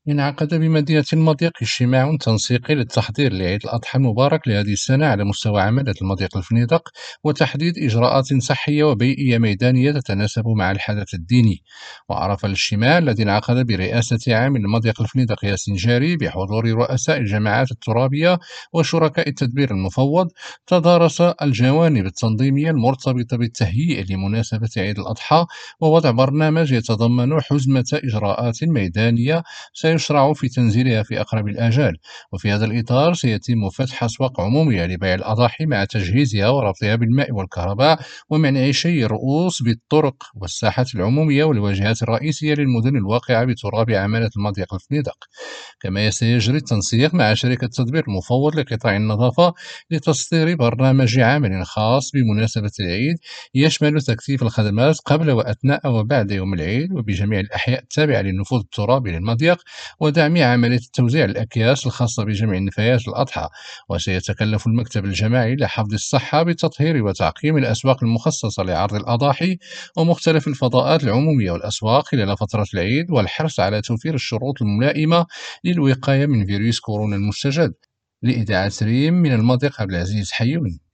انعقد بمدينة المضيق اجتماع تنسيقي للتحضير لعيد الأضحى المبارك لهذه السنة على مستوى عملة المضيق الفنيدق، وتحديد إجراءات صحية وبيئية ميدانية تتناسب مع الحدث الديني. وعرف الاجتماع الذي انعقد برئاسة عامل المضيق الفنيدق ياسين جاري بحضور رؤساء الجماعات الترابية وشركاء التدبير المفوض، تدارس الجوانب التنظيمية المرتبطة بالتهيئة لمناسبة عيد الأضحى، ووضع برنامج يتضمن حزمة إجراءات ميدانية سيشرع في تنزيلها في أقرب الآجال. وفي هذا الإطار سيتم فتح أسواق عمومية لبيع الأضاحي مع تجهيزها وربطها بالماء والكهرباء، ومنع شيء الرؤوس بالطرق والساحات العمومية والواجهات الرئيسية للمدن الواقعة بتراب عمالة المضيق الفنيدق. كما سيجري التنسيق مع شركة تدبير المفوض لقطاع النظافة لتصدير برنامج عمل خاص بمناسبة العيد، يشمل تكثيف الخدمات قبل وأثناء وبعد يوم العيد وبجميع الأحياء التابعة للنفوذ الترابي للمضيق، ودعم عملية توزيع الأكياس الخاصة بجميع نفايات الأضحى. وسيتكلف المكتب الجماعي لحفظ الصحة بتطهير وتعقيم الأسواق المخصصة لعرض الأضاحي ومختلف الفضاءات العمومية والأسواق خلال فترة العيد، والحرص على توفير الشروط الملائمة للوقاية من فيروس كورونا المستجد. لإذاعة ريم من المضيق عبد العزيز حيوني.